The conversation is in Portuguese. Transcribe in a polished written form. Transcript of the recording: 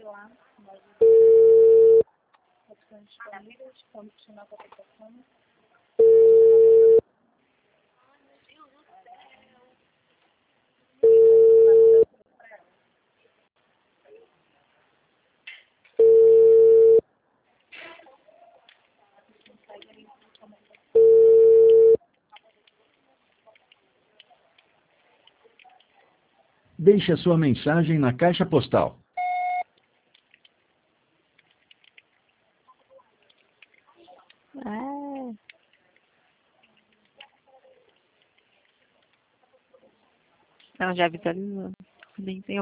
lá, mas opções disponíveis, como funcionar a aplicação. Deixe a sua mensagem na caixa postal. Ela já visualizou. Nem tem